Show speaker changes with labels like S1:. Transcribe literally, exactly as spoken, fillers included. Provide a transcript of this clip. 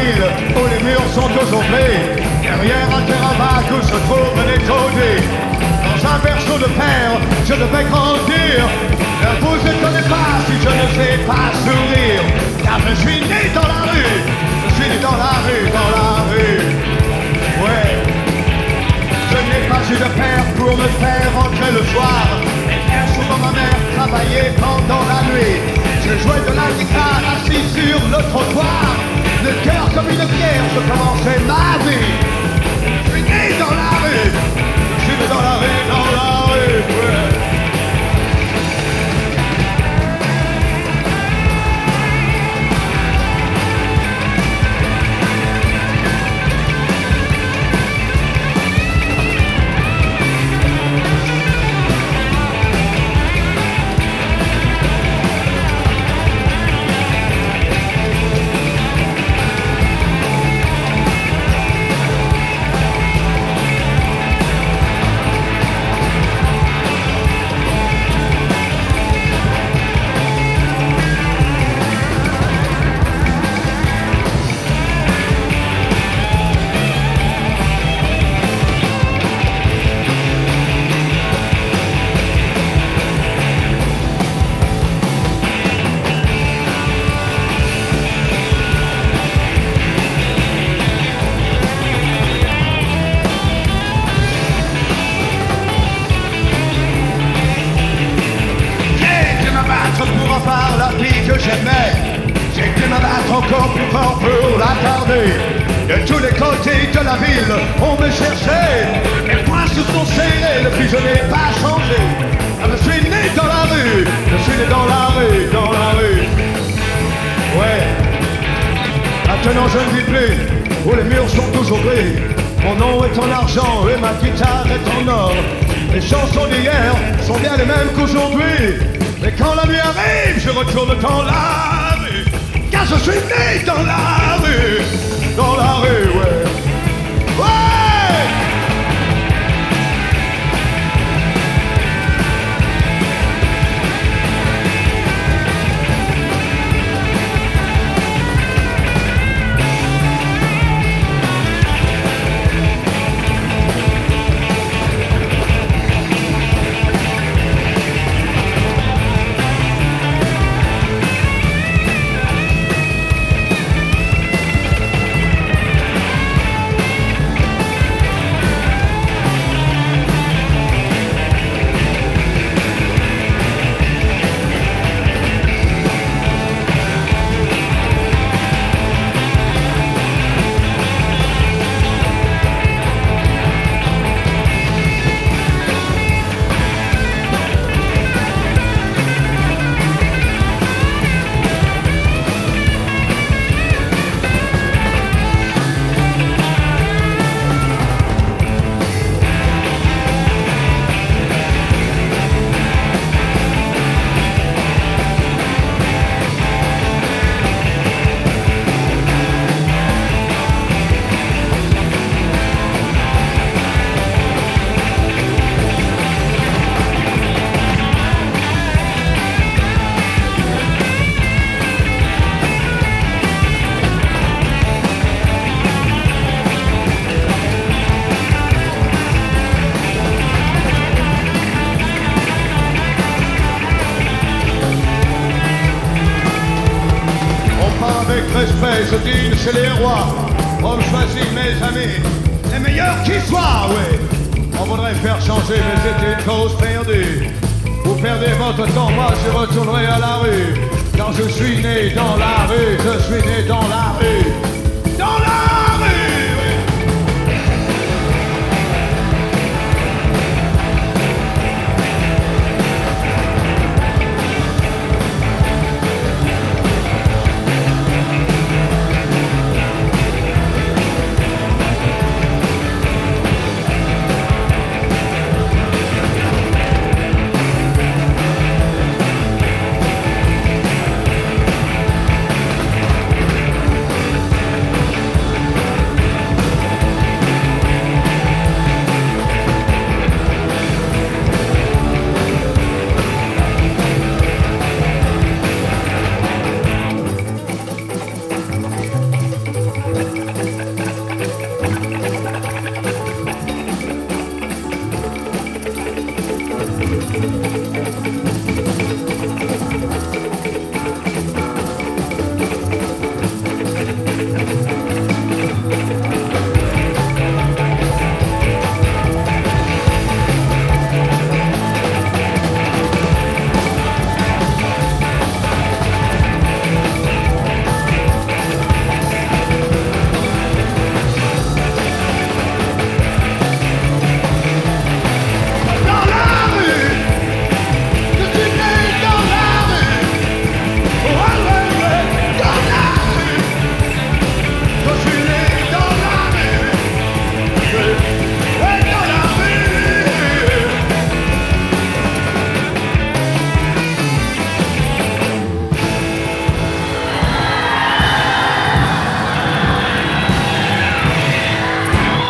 S1: ville où les murs sont toujours bleus. Derrière un terrain vague où se trouvent les taudis. Dans un berceau de fer, je devais grandir. Ne vous étonnez pas si je ne sais pas sourire. Car je suis né dans la rue. Je suis né dans la rue, dans la rue. Ouais. Je n'ai pas eu de père pour me faire rentrer le soir. Et bien souvent ma mère travaillait pendant la nuit. Je jouais de la guitare assis sur le trottoir. Le cœur comme une pierre, je commençais ma vie. Je suis né dans la rue. Je suis né dans la rue, dans la rue, ouais. Encore plus fort pour la garder. De tous les côtés de la ville, on me cherchait. Les poings se sont serrés, le plus je n'ai pas changé. Ah, je suis né dans la rue, je suis né dans la rue, dans la rue. Ouais. Maintenant je ne vis plus, où les murs sont toujours gris. Mon nom est en argent et ma guitare est en or. Les chansons d'hier sont bien les mêmes qu'aujourd'hui. Mais quand la nuit arrive, je retourne dans la rue. Car je suis né dans la rue, dans la rue, ouais. Ouais! Respect, je dîne chez les rois. On choisit mes amis, les meilleurs qui soient, ouais. On voudrait faire changer, mais c'est une cause perdue. Vous perdez votre temps, moi je retournerai à la rue. Car je suis né dans la rue, je suis né dans la rue. Dans la